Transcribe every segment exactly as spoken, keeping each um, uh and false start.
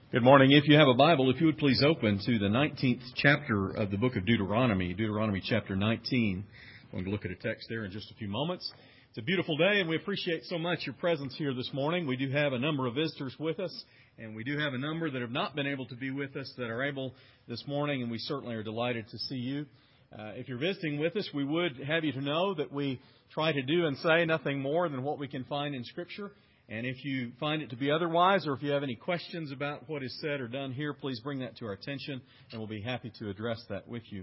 Good morning. If you have a Bible, if you would please open to the nineteenth chapter of the book of Deuteronomy, Deuteronomy chapter nineteen. I'm going to look at a text there in just a few moments. It's a beautiful day, and we appreciate so much your presence here this morning. We do have a number of visitors with us, and we do have a number that have not been able to be with us that are able this morning, and we certainly are delighted to see you. Uh, if you're visiting with us, we would have you to know that we try to do and say nothing more than what we can find in Scripture. And if you find it to be otherwise, or if you have any questions about what is said or done here, please bring that to our attention, and we'll be happy to address that with you.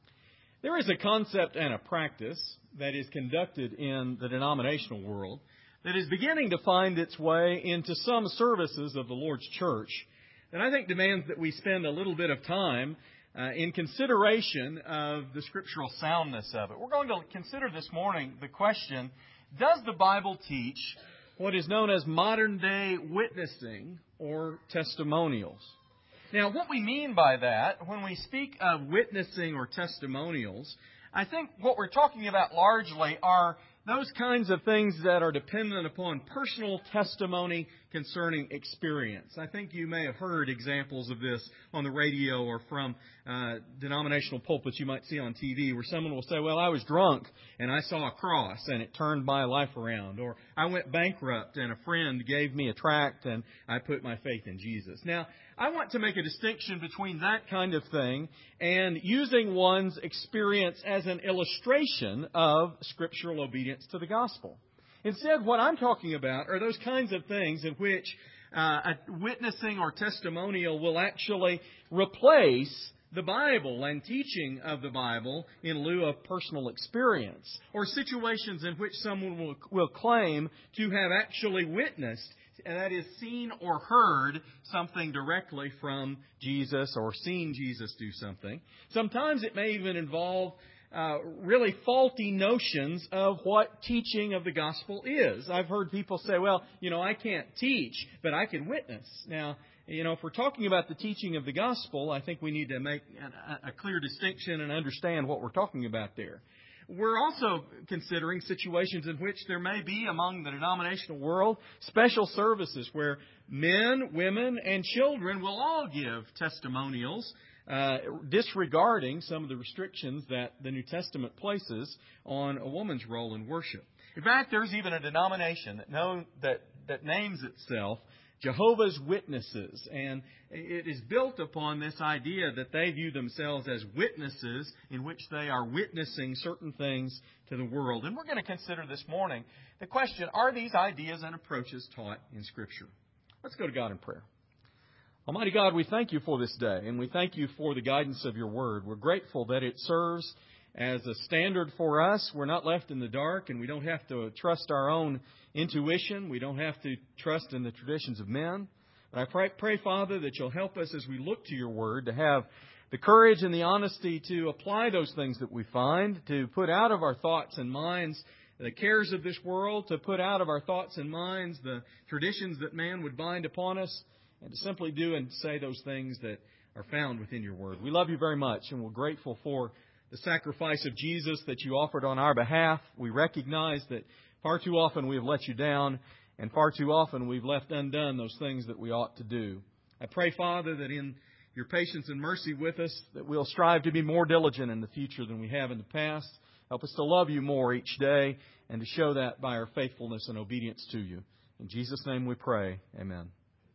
There is a concept and a practice that is conducted in the denominational world that is beginning to find its way into some services of the Lord's church, and I think demands that we spend a little bit of time uh, in consideration of the scriptural soundness of it. We're going to consider this morning the question, does the Bible teach what is known as modern-day witnessing or testimonials? Now, what we mean by that, when we speak of witnessing or testimonials, I think what we're talking about largely are those kinds of things that are dependent upon personal testimony concerning experience. I think you may have heard examples of this on the radio or from uh, denominational pulpits you might see on T V, where someone will say, well, I was drunk and I saw a cross and it turned my life around. Or I went bankrupt and a friend gave me a tract and I put my faith in Jesus. Now, I want to make a distinction between that kind of thing and using one's experience as an illustration of scriptural obedience to the gospel. Instead, what I'm talking about are those kinds of things in which uh, a witnessing or testimonial will actually replace the Bible and teaching of the Bible in lieu of personal experience, or situations in which someone will, will claim to have actually witnessed, and that is seen or heard something directly from Jesus or seen Jesus do something. Sometimes it may even involve uh, really faulty notions of what teaching of the gospel is. I've heard people say, well, you know, I can't teach, but I can witness. Now, you know, if we're talking about the teaching of the gospel, I think we need to make a, a clear distinction and understand what we're talking about there. We're also considering situations in which there may be among the denominational world special services where men, women, and children will all give testimonials, uh, disregarding some of the restrictions that the New Testament places on a woman's role in worship. In fact, there's even a denomination that know, that, that names itself Jehovah's Witnesses, and it is built upon this idea that they view themselves as witnesses in which they are witnessing certain things to the world. And we're going to consider this morning the question, are these ideas and approaches taught in Scripture? Let's go to God in prayer. Almighty God, we thank you for this day, and we thank you for the guidance of your word. We're grateful that it serves as a standard for us. We're not left in the dark, and we don't have to trust our own intuition. We don't have to trust in the traditions of men. But I pray, pray, Father, that you'll help us as we look to your word to have the courage and the honesty to apply those things that we find, to put out of our thoughts and minds the cares of this world, to put out of our thoughts and minds the traditions that man would bind upon us, and to simply do and say those things that are found within your word. We love you very much, and we're grateful for the sacrifice of Jesus that you offered on our behalf. We recognize that far too often we have let you down, and far too often we've left undone those things that we ought to do. I pray, Father, that in your patience and mercy with us, that we'll strive to be more diligent in the future than we have in the past. Help us to love you more each day and to show that by our faithfulness and obedience to you. In Jesus' name we pray. Amen.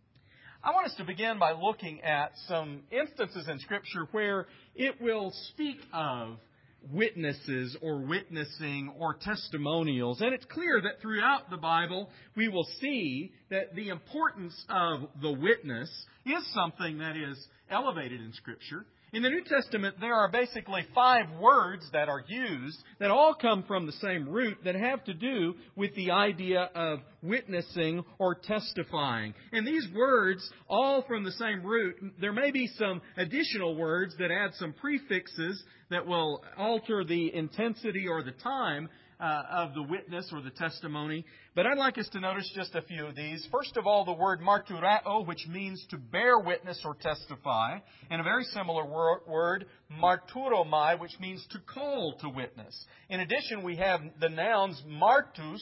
I want us to begin by looking at some instances in Scripture where it will speak of witnesses or witnessing or testimonials. And it's clear that throughout the Bible we will see that the importance of the witness is something that is elevated in Scripture. In the New Testament, there are basically five words that are used that all come from the same root that have to do with the idea of witnessing or testifying. And these words, all from the same root, there may be some additional words that add some prefixes that will alter the intensity or the time Uh, of the witness or the testimony. But I'd like us to notice just a few of these. First of all, the word marturao, which means to bear witness or testify. And a very similar word, word marturomai, which means to call to witness. In addition, we have the nouns martus,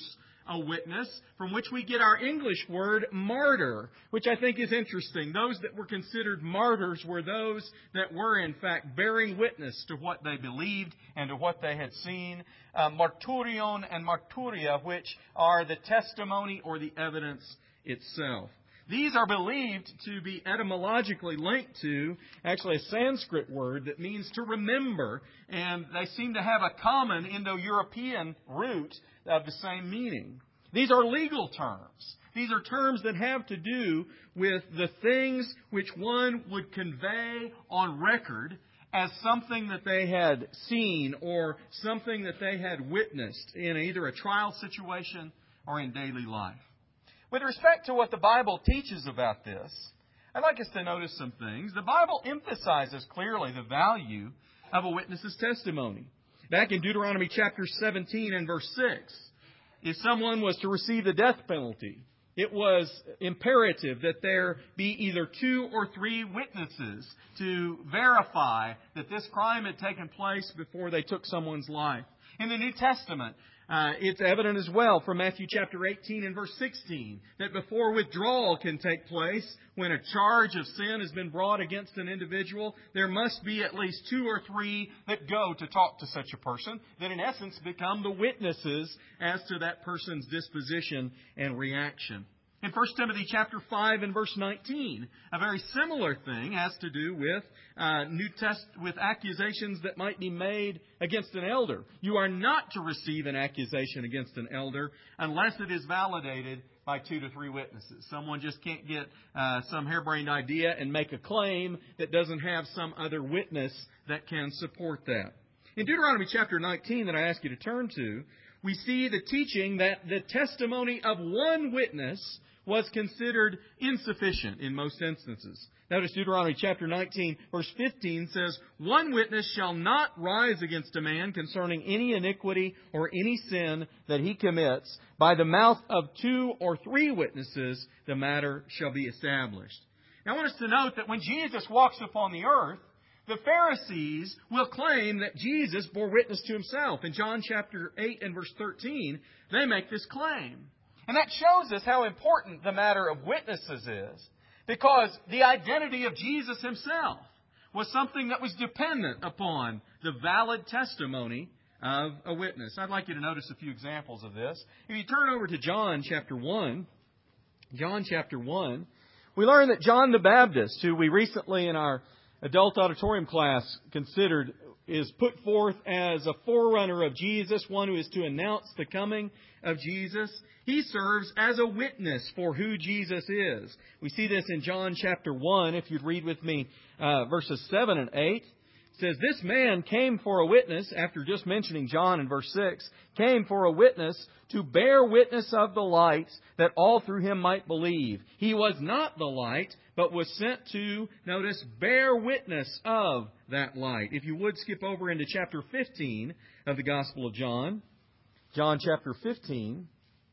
a witness, from which we get our English word martyr, which I think is interesting. Those that were considered martyrs were those that were, in fact, bearing witness to what they believed and to what they had seen. Uh, marturion and marturia, which are the testimony or the evidence itself. These are believed to be etymologically linked to actually a Sanskrit word that means to remember, and they seem to have a common Indo-European root of the same meaning. These are legal terms. These are terms that have to do with the things which one would convey on record as something that they had seen or something that they had witnessed in either a trial situation or in daily life. With respect to what the Bible teaches about this, I'd like us to notice some things. The Bible emphasizes clearly the value of a witness's testimony. Back in Deuteronomy chapter seventeen and verse six, if someone was to receive the death penalty, it was imperative that there be either two or three witnesses to verify that this crime had taken place before they took someone's life. In the New Testament, Uh, it's evident as well from Matthew chapter eighteen and verse sixteen that before withdrawal can take place, when a charge of sin has been brought against an individual, there must be at least two or three that go to talk to such a person that in essence become the witnesses as to that person's disposition and reaction. In First Timothy chapter five and verse nineteen, a very similar thing has to do with uh, New Test with accusations that might be made against an elder. You are not to receive an accusation against an elder unless it is validated by two to three witnesses. Someone just can't get uh, some harebrained idea and make a claim that doesn't have some other witness that can support that. In Deuteronomy chapter nineteen that I ask you to turn to, we see the teaching that the testimony of one witness was considered insufficient in most instances. Notice Deuteronomy chapter nineteen, verse fifteen says, "One witness shall not rise against a man concerning any iniquity or any sin that he commits. By the mouth of two or three witnesses, the matter shall be established." Now I want us to note that when Jesus walks upon the earth, the Pharisees will claim that Jesus bore witness to Himself. In John chapter eight and verse thirteen, they make this claim. And that shows us how important the matter of witnesses is, because the identity of Jesus Himself was something that was dependent upon the valid testimony of a witness. I'd like you to notice a few examples of this. If you turn over to John chapter one, John chapter one, we learn that John the Baptist, who we recently in our adult auditorium class considered, is put forth as a forerunner of Jesus, one who is to announce the coming of Jesus. He serves as a witness for who Jesus is. We see this in John chapter one. If you'd read with me uh, verses seven and eight. It says, "This man came for a witness," after just mentioning John in verse six, "came for a witness to bear witness of the light, that all through him might believe. He was not the light, but was sent to," notice, "bear witness of that light." If you would skip over into chapter fifteen of the Gospel of John. John chapter fifteen.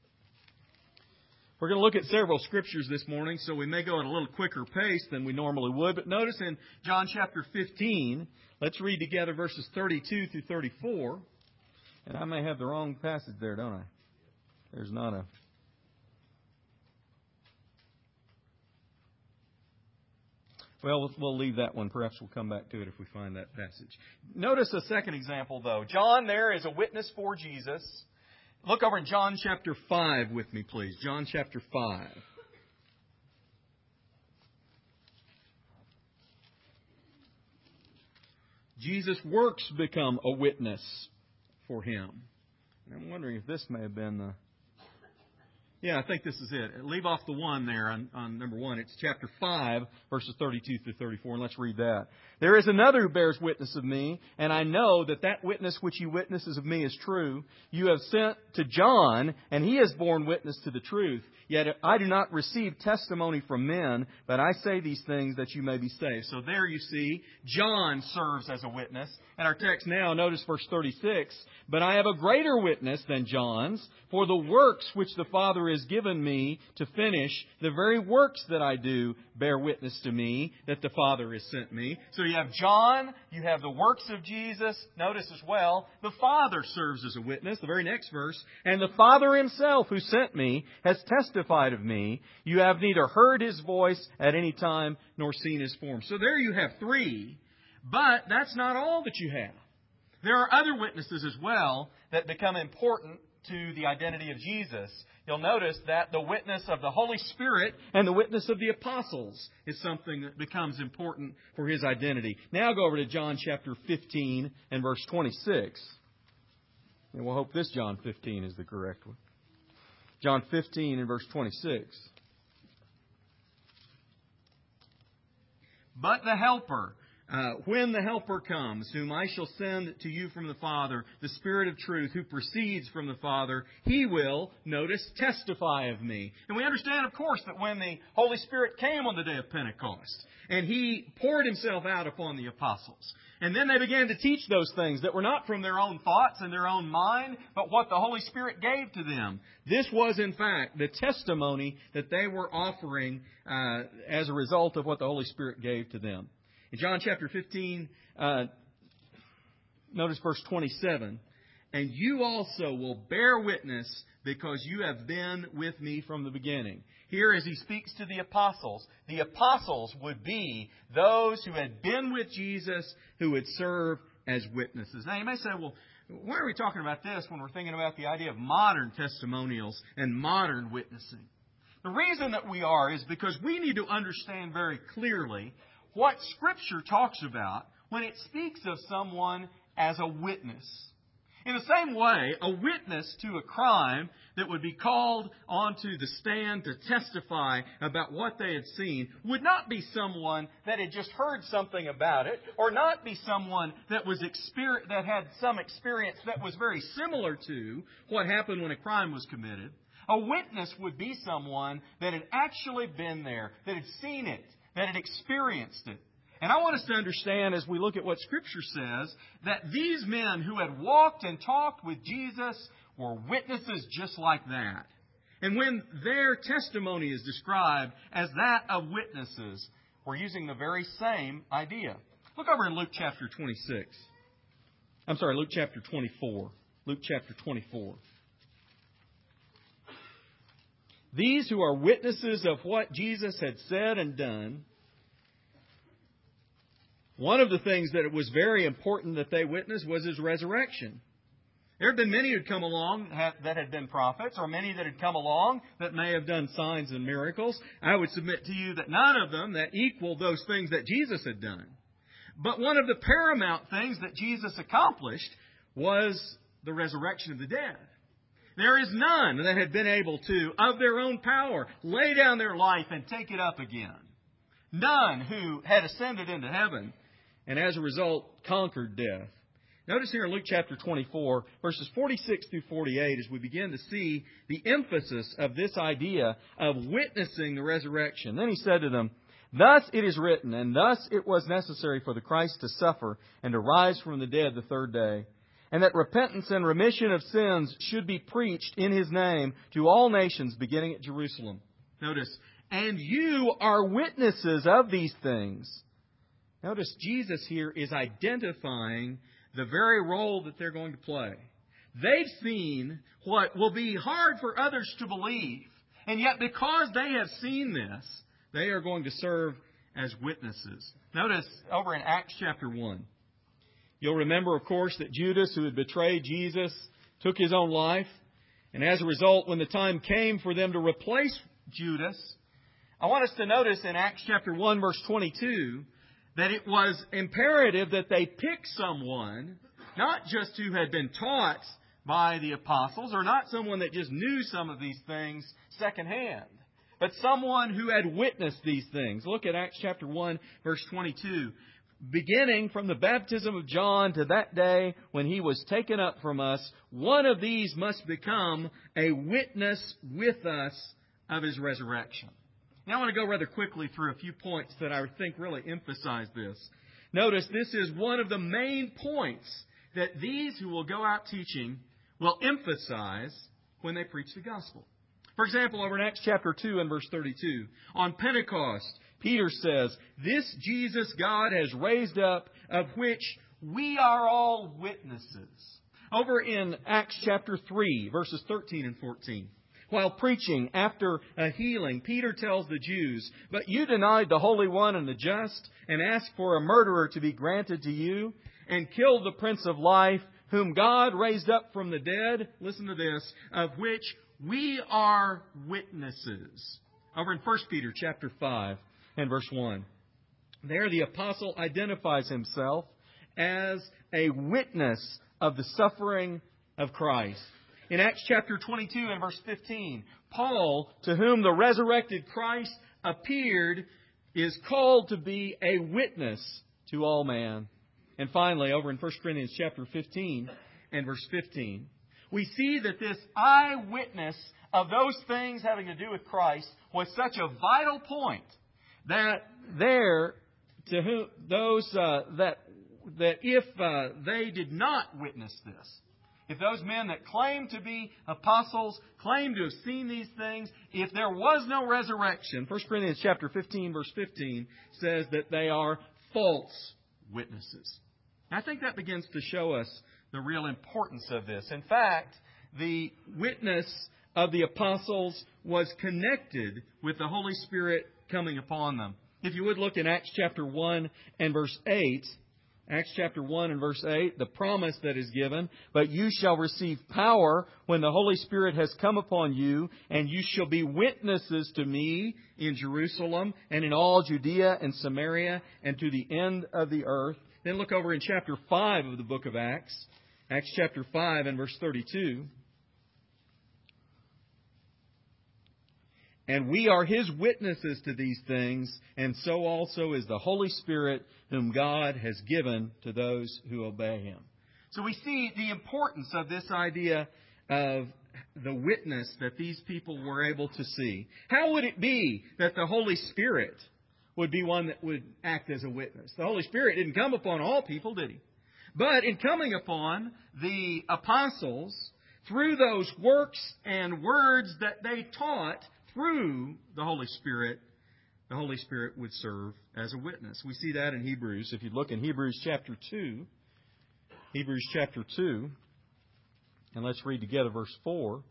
We're going to look at several scriptures this morning, so we may go at a little quicker pace than we normally would. But notice in John chapter fifteen, let's read together verses thirty-two through thirty-four. And I may have the wrong passage there, don't I? There's not a... Well, we'll leave that one. Perhaps we'll come back to it if we find that passage. Notice a second example, though. John there is a witness for Jesus. Look over in John chapter five with me, please. John chapter five. Jesus' works become a witness for Him. I'm wondering if this may have been the... Yeah, I think this is it. Leave off the one there on, on number one. It's chapter five, verses thirty-two through thirty-four, and let's read that. "There is another who bears witness of me, and I know that that witness which he witnesses of me is true. You have sent to John, and he has borne witness to the truth. Yet I do not receive testimony from men, but I say these things that you may be saved." So there you see, John serves as a witness. And our text now, notice verse thirty-six, "But I have a greater witness than John's, for the works which the Father has given me to finish, the very works that I do bear witness to me that the Father has sent me. So you have John, you have the works of Jesus. Notice as well, the Father serves as a witness, the very next verse. And the Father Himself who sent me has testified of me. You have neither heard His voice at any time nor seen His form. So there you have three, but that's not all that you have. There are other witnesses as well that become important to the identity of Jesus. You'll notice that the witness of the Holy Spirit and the witness of the apostles is something that becomes important for His identity. Now go over to John chapter fifteen and verse twenty-six. And we'll hope this John fifteen is the correct one. John fifteen and verse twenty-six. But the Helper, Uh, when the Helper comes, whom I shall send to you from the Father, the Spirit of truth, who proceeds from the Father, He will, notice, testify of me. And we understand, of course, that when the Holy Spirit came on the day of Pentecost, and He poured Himself out upon the apostles, and then they began to teach those things that were not from their own thoughts and their own mind, but what the Holy Spirit gave to them. This was, in fact, the testimony that they were offering uh, as a result of what the Holy Spirit gave to them. In John chapter fifteen, uh, notice verse twenty-seven. And you also will bear witness because you have been with me from the beginning. Here as He speaks to the apostles, the apostles would be those who had been with Jesus, who would serve as witnesses. Now you may say, well, why are we talking about this when we're thinking about the idea of modern testimonials and modern witnessing? The reason that we are is because we need to understand very clearly what Scripture talks about when it speaks of someone as a witness. In the same way, a witness to a crime that would be called onto the stand to testify about what they had seen would not be someone that had just heard something about it, or not be someone that was exper- that had some experience that was very similar to what happened when a crime was committed. A witness would be someone that had actually been there, that had seen it, that had experienced it. And I want us to understand as we look at what Scripture says that these men who had walked and talked with Jesus were witnesses just like that. And when their testimony is described as that of witnesses, we're using the very same idea. Look over in Luke chapter twenty-six. I'm sorry, Luke chapter twenty-four. Luke chapter twenty-four. These who are witnesses of what Jesus had said and done, one of the things that it was very important that they witnessed was His resurrection. There had been many who had come along that had been prophets, or many that had come along that may have done signs and miracles. I would submit to you that none of them that equaled those things that Jesus had done. But one of the paramount things that Jesus accomplished was the resurrection of the dead. There is none that had been able to, of their own power, lay down their life and take it up again. None who had ascended into heaven and as a result conquered death. Notice here in Luke chapter twenty-four, verses forty-six through forty-eight, as we begin to see the emphasis of this idea of witnessing the resurrection. Then He said to them, Thus it is written, and thus it was necessary for the Christ to suffer and to rise from the dead the third day, and that repentance and remission of sins should be preached in His name to all nations, beginning at Jerusalem. Notice, and you are witnesses of these things. Notice, Jesus here is identifying the very role that they're going to play. They've seen what will be hard for others to believe, and yet because they have seen this, they are going to serve as witnesses. Notice over in Acts chapter one. You'll remember, of course, that Judas, who had betrayed Jesus, took his own life. And as a result, when the time came for them to replace Judas, I want us to notice in Acts chapter one, verse twenty-two, that it was imperative that they pick someone, not just who had been taught by the apostles, or not someone that just knew some of these things secondhand, but someone who had witnessed these things. Look at Acts chapter one, verse twenty-two. Beginning from the baptism of John to that day when He was taken up from us, one of these must become a witness with us of His resurrection. Now I want to go rather quickly through a few points that I think really emphasize this. Notice this is one of the main points that these who will go out teaching will emphasize when they preach the gospel. For example, over in Acts chapter two and verse thirty-two, on Pentecost, Peter says, "This Jesus God has raised up, of which we are all witnesses." Over in Acts chapter three, verses thirteen and fourteen, while preaching after a healing, Peter tells the Jews, "But you denied the Holy One and the Just, and asked for a murderer to be granted to you, and killed the Prince of Life, whom God raised up from the dead," listen to this, "of which we are witnesses." Over in First Peter chapter five and verse one. There the apostle identifies himself as a witness of the suffering of Christ. In Acts chapter twenty-two and verse fifteen, Paul, to whom the resurrected Christ appeared, is called to be a witness to all man. And finally, over in First Corinthians chapter fifteen and verse fifteen, we see that this eyewitness of those things having to do with Christ was such a vital point that there, to whom those uh, that that if uh, they did not witness this, if those men that claimed to be apostles, claimed to have seen these things, if there was no resurrection, First Corinthians chapter fifteen, verse fifteen says that they are false witnesses. And I think that begins to show us the real importance of this. In fact, the witness of the apostles was connected with the Holy Spirit coming upon them. If you would look in Acts chapter one and verse eight, Acts chapter one and verse eight, the promise that is given, "But you shall receive power when the Holy Spirit has come upon you, and you shall be witnesses to me in Jerusalem and in all Judea and Samaria and to the end of the earth." Then look over in chapter five of the book of Acts, Acts chapter five and verse thirty-two. "And we are His witnesses to these things, and so also is the Holy Spirit, whom God has given to those who obey Him." So we see the importance of this idea of the witness that these people were able to see. How would it be that the Holy Spirit would be one that would act as a witness? The Holy Spirit didn't come upon all people, did He? But in coming upon the apostles, through those works and words that they taught, through the Holy Spirit, the Holy Spirit would serve as a witness. We see that in Hebrews. If you look in Hebrews chapter two, Hebrews chapter two, and let's read together verse four.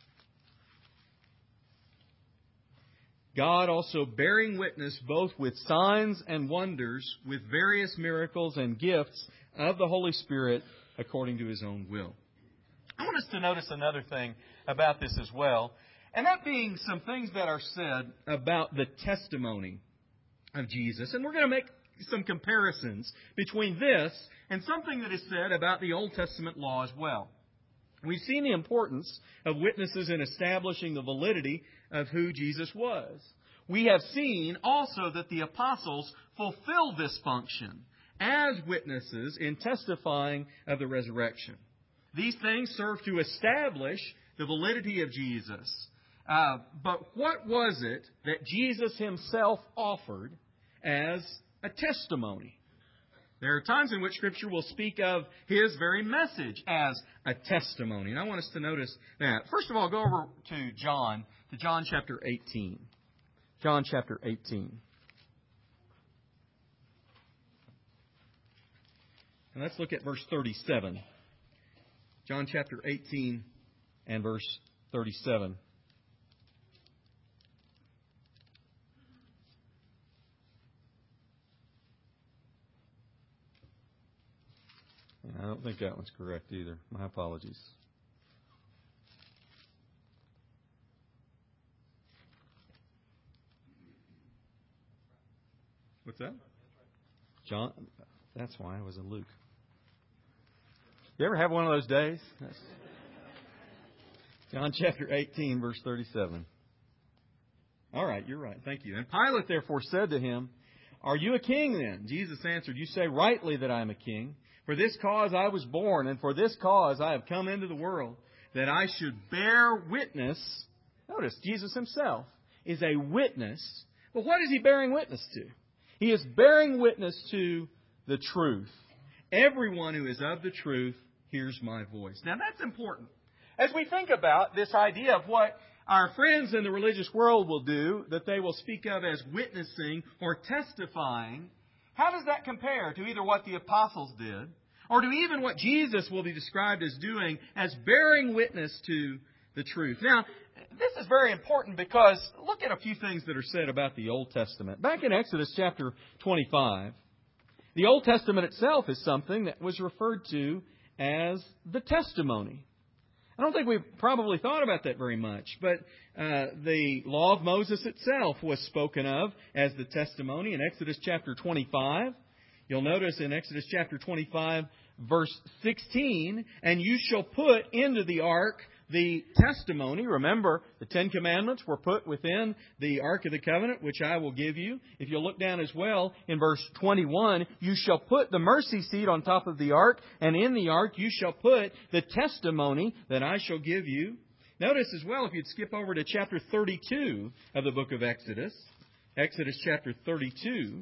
"God also bearing witness both with signs and wonders, with various miracles and gifts of the Holy Spirit according to His own will." I want us to notice another thing about this as well. And that being some things that are said about the testimony of Jesus. And we're going to make some comparisons between this and something that is said about the Old Testament law as well. We've seen the importance of witnesses in establishing the validity of who Jesus was. We have seen also that the apostles fulfilled this function as witnesses in testifying of the resurrection. These things serve to establish the validity of Jesus. Uh, but what was it that Jesus Himself offered as a testimony? There are times in which Scripture will speak of His very message as a testimony. And I want us to notice that. First of all, go over to John, to John chapter eighteen. John chapter eighteen. And let's look at verse thirty-seven. John chapter eighteen and verse thirty-seven. I don't think that one's correct either. My apologies. What's that? John. That's why it was a Luke. You ever have one of those days? That's John chapter eighteen, verse thirty-seven. All right, you're right. Thank you. And Pilate therefore said to him, "Are you a king then?" Jesus answered, "You say rightly that I am a king. For this cause I was born, and for this cause I have come into the world, that I should bear witness." Notice, Jesus Himself is a witness. But what is He bearing witness to? He is bearing witness to the truth. Everyone who is of the truth hears my voice. Now that's important. As we think about this idea of what our friends in the religious world will do, that they will speak of as witnessing or testifying, how does that compare to either what the apostles did or to even what Jesus will be described as doing as bearing witness to the truth? Now, this is very important because look at a few things that are said about the Old Testament. Back in Exodus chapter twenty-five, the Old Testament itself is something that was referred to as the testimony. I don't think we've probably thought about that very much, but uh, the law of Moses itself was spoken of as the testimony in Exodus chapter twenty-five. You'll notice in Exodus chapter twenty-five, verse sixteen, and you shall put into the ark the testimony. Remember, the Ten Commandments were put within the Ark of the Covenant, which I will give you. If you'll look down as well, in verse twenty-one, you shall put the mercy seat on top of the ark, and in the ark you shall put the testimony that I shall give you. Notice as well, if you'd skip over to chapter thirty-two of the book of Exodus, Exodus chapter thirty-two,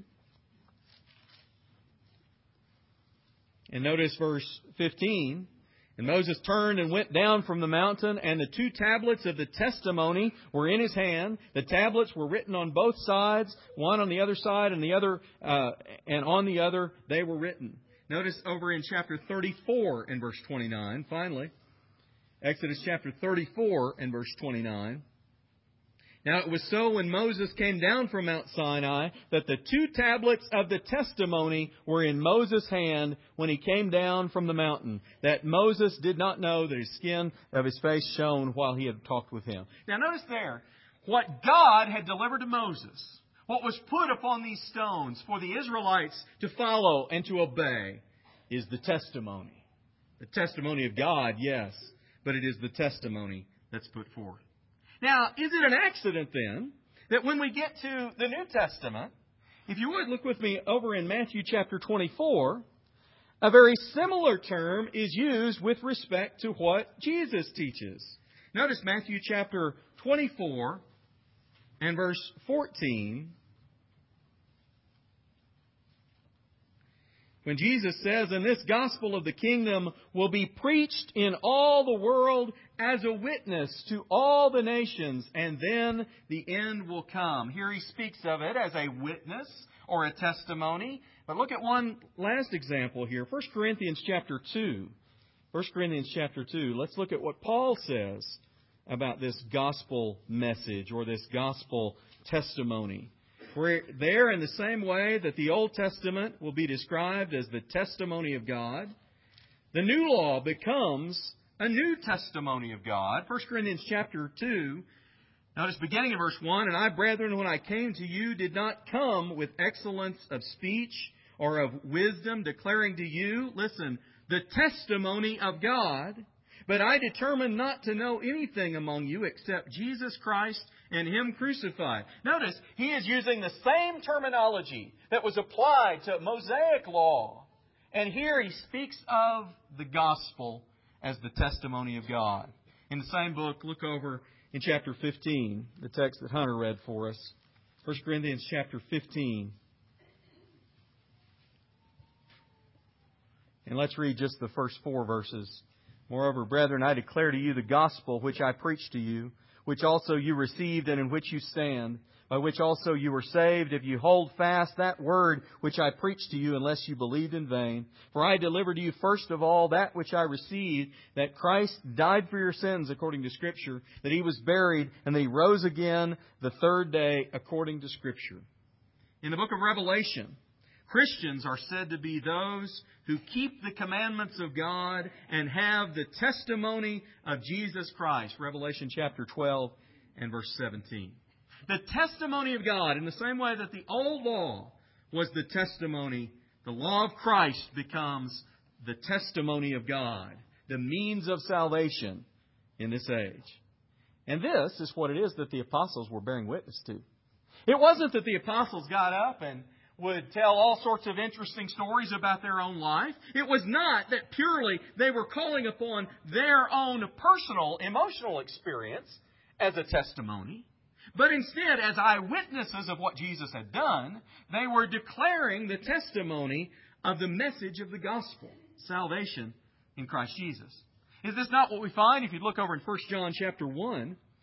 and notice verse fifteen. And Moses turned and went down from the mountain, and the two tablets of the testimony were in his hand. The tablets were written on both sides, one on the other side and the other, uh, and on the other they were written. Notice over in chapter thirty-four and verse twenty-nine, finally, Exodus chapter thirty-four and verse twenty-nine. Now it was so when Moses came down from Mount Sinai that the two tablets of the testimony were in Moses' hand when he came down from the mountain, that Moses did not know that his skin of his face shone while he had talked with him. Now notice there, what God had delivered to Moses, what was put upon these stones for the Israelites to follow and to obey, is the testimony. The testimony of God, yes, but it is the testimony that's put forth. Now, is it an accident then that when we get to the New Testament, if you would look with me over in Matthew chapter twenty-four, a very similar term is used with respect to what Jesus teaches. Notice Matthew chapter twenty-four and verse fourteen. When Jesus says, and this gospel of the kingdom will be preached in all the world as a witness to all the nations, and then the end will come. Here he speaks of it as a witness or a testimony. But look at one last example here. First Corinthians chapter two. First Corinthians chapter two. Let's look at what Paul says about this gospel message or this gospel testimony. We're there in the same way that the Old Testament will be described as the testimony of God. The new law becomes a new testimony of God. First Corinthians chapter two, notice beginning in verse one, and I, brethren, when I came to you, did not come with excellence of speech or of wisdom, declaring to you, listen, the testimony of God. But I determined not to know anything among you except Jesus Christ and Him crucified. Notice, he is using the same terminology that was applied to Mosaic law. And here he speaks of the gospel as the testimony of God. In the same book, look over in chapter fifteen, the text that Hunter read for us. First Corinthians chapter fifteen. And let's read just the first four verses. Moreover, brethren, I declare to you the gospel which I preached to you, which also you received and in which you stand, by which also you were saved, if you hold fast that word which I preached to you, unless you believed in vain. For I delivered to you first of all that which I received, that Christ died for your sins according to Scripture, that He was buried, and that He rose again the third day according to Scripture. In the book of Revelation, Christians are said to be those who keep the commandments of God and have the testimony of Jesus Christ. Revelation chapter twelve and verse seventeen. The testimony of God, in the same way that the old law was the testimony, the law of Christ becomes the testimony of God, the means of salvation in this age. And this is what it is that the apostles were bearing witness to. It wasn't that the apostles got up and would tell all sorts of interesting stories about their own life. It was not that purely they were calling upon their own personal, emotional experience as a testimony. But instead, as eyewitnesses of what Jesus had done, they were declaring the testimony of the message of the gospel, salvation in Christ Jesus. Is this not what we find if you look over in First John chapter one?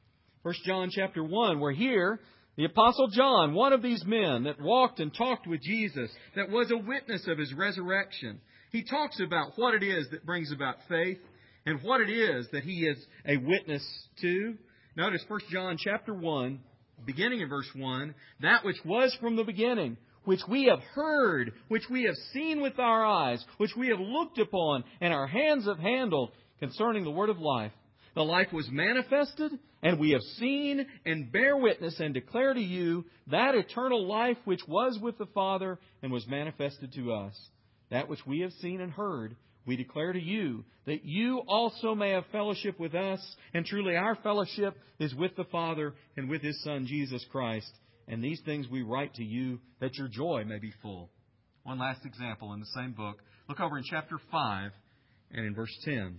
First John chapter one, where here, the Apostle John, one of these men that walked and talked with Jesus, that was a witness of His resurrection, he talks about what it is that brings about faith and what it is that he is a witness to. Notice First John chapter one, beginning in verse one, that which was from the beginning, which we have heard, which we have seen with our eyes, which we have looked upon, and our hands have handled, concerning the word of life. The life was manifested, and we have seen and bear witness and declare to you that eternal life which was with the Father and was manifested to us. That which we have seen and heard, we declare to you, that you also may have fellowship with us. And truly our fellowship is with the Father and with His Son, Jesus Christ. And these things we write to you, that your joy may be full. One last example in the same book. Look over in chapter five and in verse ten.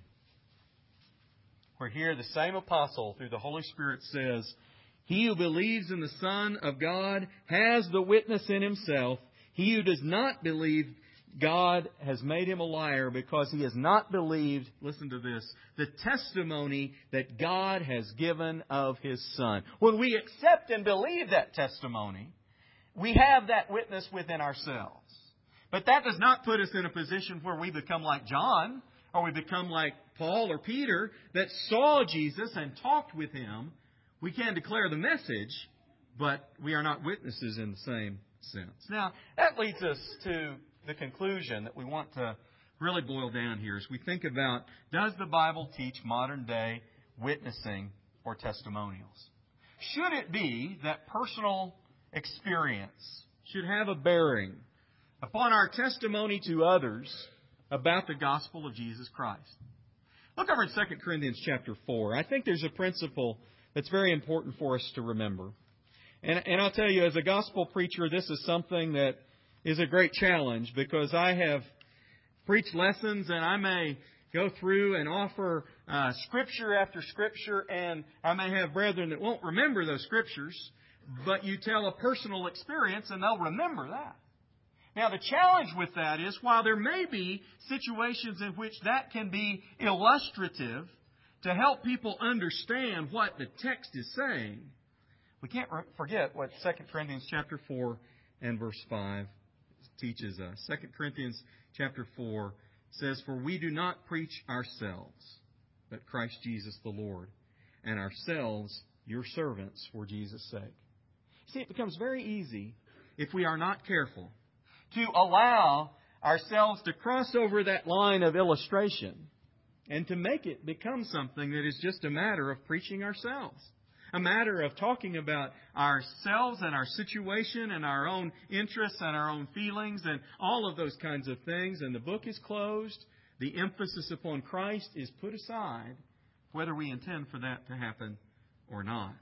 Where here the same apostle, through the Holy Spirit, says, He who believes in the Son of God has the witness in himself. He who does not believe God has made him a liar, because he has not believed, listen to this, the testimony that God has given of His Son. When we accept and believe that testimony, we have that witness within ourselves. But that does not put us in a position where we become like John, or we become like Paul or Peter, that saw Jesus and talked with Him. We can declare the message, but we are not witnesses in the same sense. Now, that leads us to the conclusion that we want to really boil down here as we think about, does the Bible teach modern day witnessing or testimonials? Should it be that personal experience should have a bearing upon our testimony to others about the gospel of Jesus Christ? Look over in Second Corinthians chapter four. I think there's a principle that's very important for us to remember. And, and I'll tell you, as a gospel preacher, this is something that is a great challenge, because I have preached lessons and I may go through and offer uh, Scripture after Scripture, and I may have brethren that won't remember those Scriptures, but you tell a personal experience and they'll remember that. Now, the challenge with that is, while there may be situations in which that can be illustrative to help people understand what the text is saying, we can't forget what Second Corinthians chapter four and verse five teaches us. Second Corinthians chapter four says, For we do not preach ourselves, but Christ Jesus the Lord, and ourselves your servants for Jesus' sake. See, it becomes very easy, if we are not careful, to allow ourselves to cross over that line of illustration and to make it become something that is just a matter of preaching ourselves. A matter of talking about ourselves and our situation and our own interests and our own feelings and all of those kinds of things. And the book is closed. The emphasis upon Christ is put aside, whether we intend for that to happen or not.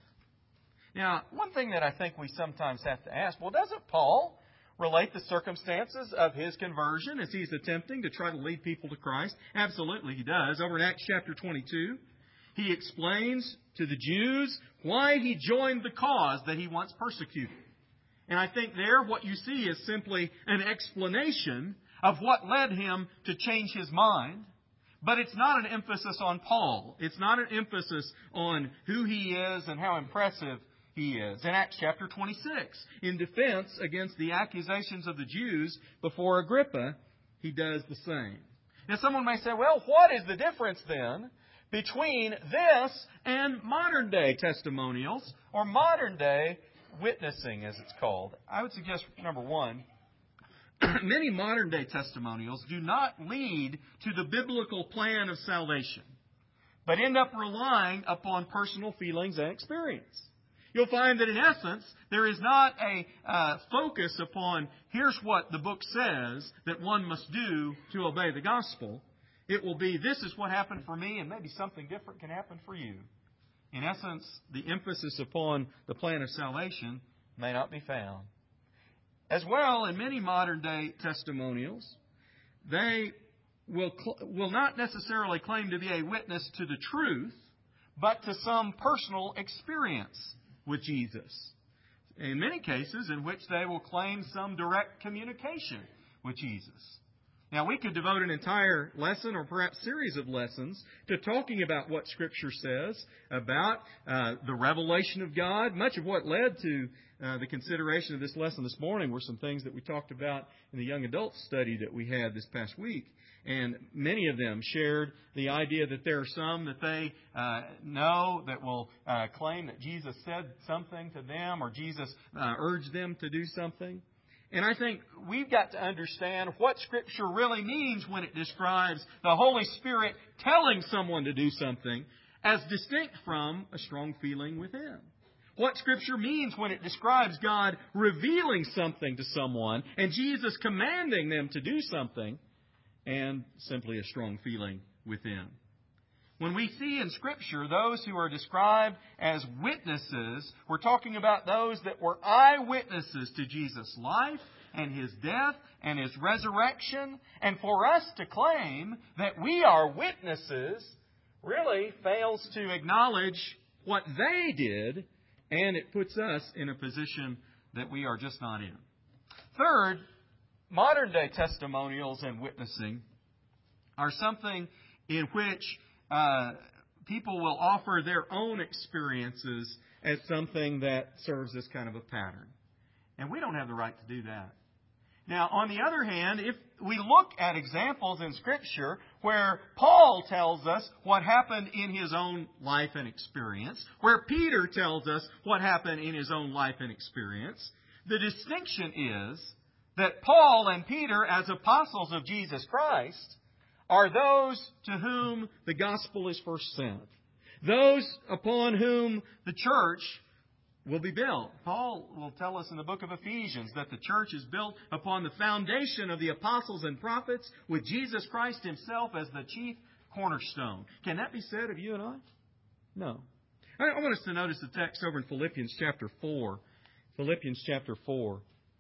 Now, one thing that I think we sometimes have to ask, well, doesn't Paul relate the circumstances of his conversion as he's attempting to try to lead people to Christ? Absolutely he does. Over in Acts chapter twenty-two, he explains to the Jews why he joined the cause that he once persecuted. And I think there what you see is simply an explanation of what led him to change his mind. But it's not an emphasis on Paul. It's not an emphasis on who he is and how impressive he is. In Acts chapter twenty-six, in defense against the accusations of the Jews before Agrippa, he does the same. Now someone may say, well, what is the difference then between this and modern day testimonials, or modern day witnessing, as it's called? I would suggest, number one, many modern day testimonials do not lead to the biblical plan of salvation, but end up relying upon personal feelings and experience. You'll find that in essence, there is not a uh, focus upon here's what the book says that one must do to obey the gospel. It will be, this is what happened for me, and maybe something different can happen for you. In essence, the emphasis upon the plan of salvation may not be found. As well, in many modern-day testimonials, they will, cl- will not necessarily claim to be a witness to the truth, but to some personal experience with Jesus. In many cases in which they will claim some direct communication with Jesus. Now, we could devote an entire lesson or perhaps series of lessons to talking about what Scripture says about uh, the revelation of God. Much of what led to uh, the consideration of this lesson this morning were some things that we talked about in the young adult study that we had this past week. And many of them shared the idea that there are some that they uh, know that will uh, claim that Jesus said something to them or Jesus uh, urged them to do something. And I think we've got to understand what Scripture really means when it describes the Holy Spirit telling someone to do something as distinct from a strong feeling within. What Scripture means when it describes God revealing something to someone and Jesus commanding them to do something and simply a strong feeling within. When we see in Scripture those who are described as witnesses, we're talking about those that were eyewitnesses to Jesus' life and His death and His resurrection. And for us to claim that we are witnesses really fails to acknowledge what they did, and it puts us in a position that we are just not in. Third, modern-day testimonials and witnessing are something in which Uh, people will offer their own experiences as something that serves as kind of a pattern. And we don't have the right to do that. Now, on the other hand, if we look at examples in Scripture where Paul tells us what happened in his own life and experience, where Peter tells us what happened in his own life and experience, the distinction is that Paul and Peter, as apostles of Jesus Christ, are those to whom the gospel is first sent. Those upon whom the church will be built. Paul will tell us in the book of Ephesians that the church is built upon the foundation of the apostles and prophets with Jesus Christ Himself as the chief cornerstone. Can that be said of you and I? No. I want us to notice the text over in Philippians chapter four. Philippians chapter four.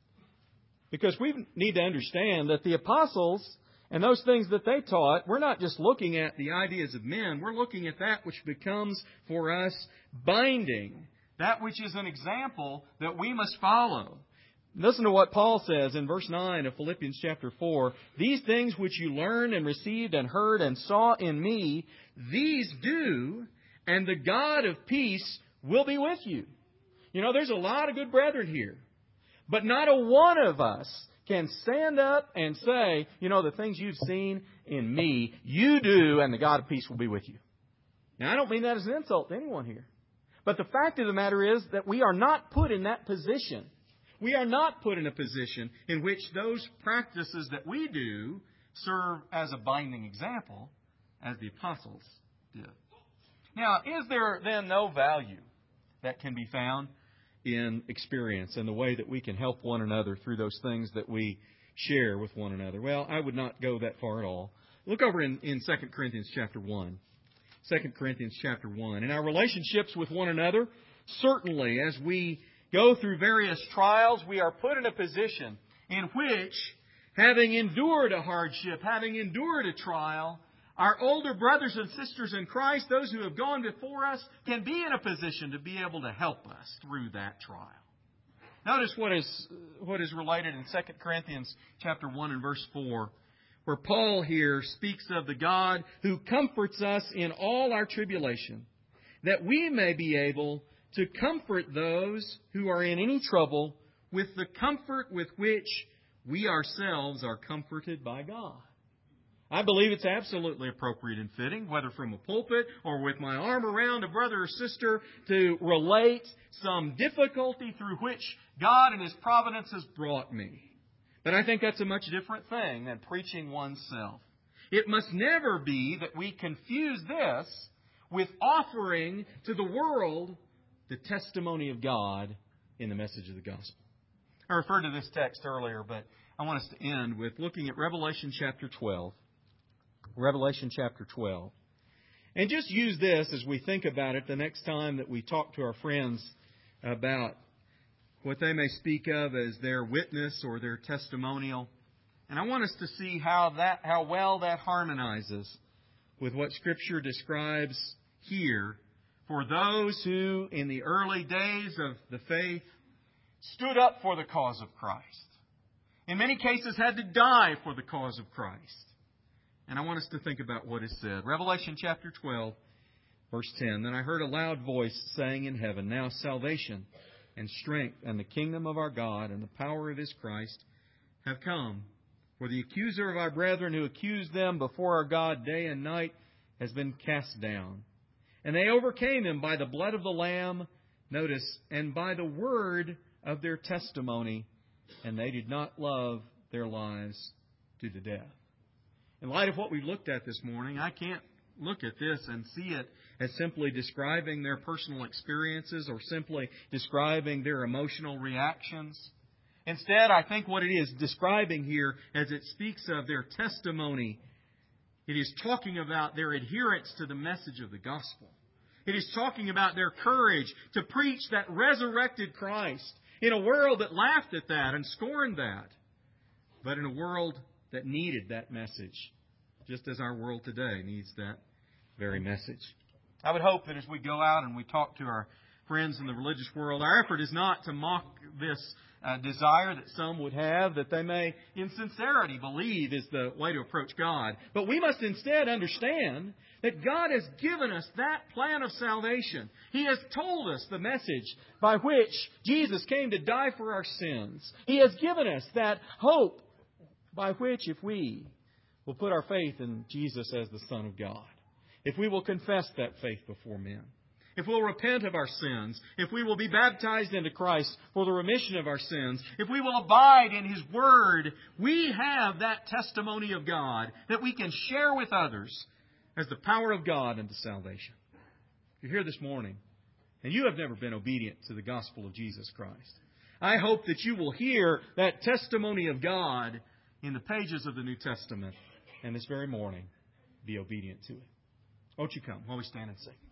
Because we need to understand that the apostles and those things that they taught, we're not just looking at the ideas of men. We're looking at that which becomes for us binding. That which is an example that we must follow. Listen to what Paul says in verse nine of Philippians chapter four. These things which you learned and received and heard and saw in me, these do, and the God of peace will be with you. You know, there's a lot of good brethren here. But not a one of us can stand up and say, you know, the things you've seen in me, you do, and the God of peace will be with you. Now, I don't mean that as an insult to anyone here. But the fact of the matter is that we are not put in that position. We are not put in a position in which those practices that we do serve as a binding example, as the apostles did. Now, is there then no value that can be found in experience and the way that we can help one another through those things that we share with one another? Well, I would not go that far at all. Look over in, in Second Corinthians chapter one. Second Corinthians chapter one. In our relationships with one another, certainly as we go through various trials, we are put in a position in which, having endured a hardship, having endured a trial, our older brothers and sisters in Christ, those who have gone before us, can be in a position to be able to help us through that trial. Notice what is what is related in Second Corinthians chapter one and verse four, where Paul here speaks of the God who comforts us in all our tribulation, that we may be able to comfort those who are in any trouble with the comfort with which we ourselves are comforted by God. I believe it's absolutely appropriate and fitting, whether from a pulpit or with my arm around a brother or sister, to relate some difficulty through which God in His providence has brought me. But I think that's a much different thing than preaching oneself. It must never be that we confuse this with offering to the world the testimony of God in the message of the gospel. I referred to this text earlier, but I want us to end with looking at Revelation chapter twelve. Revelation chapter twelve. And just use this as we think about it the next time that we talk to our friends about what they may speak of as their witness or their testimonial. And I want us to see how that how well that harmonizes with what Scripture describes here for those who, in the early days of the faith, stood up for the cause of Christ. in many cases had to die for the cause of Christ. And I want us to think about what is said. Revelation chapter twelve, verse ten. Then I heard a loud voice saying in heaven, Now salvation and strength and the kingdom of our God and the power of His Christ have come. For the accuser of our brethren who accused them before our God day and night has been cast down. And they overcame him by the blood of the Lamb, notice, and by the word of their testimony, and they did not love their lives to the death. In light of what we've looked at this morning, I can't look at this and see it as simply describing their personal experiences or simply describing their emotional reactions. Instead, I think what it is describing here as it speaks of their testimony, it is talking about their adherence to the message of the gospel. It is talking about their courage to preach that resurrected Christ in a world that laughed at that and scorned that, but in a world that needed that message, just as our world today needs that very message. I would hope that as we go out and we talk to our friends in the religious world, our effort is not to mock this uh, desire that some would have, that they may in sincerity believe is the way to approach God. But we must instead understand that God has given us that plan of salvation. He has told us the message by which Jesus came to die for our sins. He has given us that hope by which, if we will put our faith in Jesus as the Son of God, if we will confess that faith before men, if we'll repent of our sins, if we will be baptized into Christ for the remission of our sins, if we will abide in His Word, we have that testimony of God that we can share with others as the power of God unto salvation. If you're here this morning and you have never been obedient to the gospel of Jesus Christ, I hope that you will hear that testimony of God in the pages of the New Testament and this very morning be obedient to it. Won't you come while we stand and sing?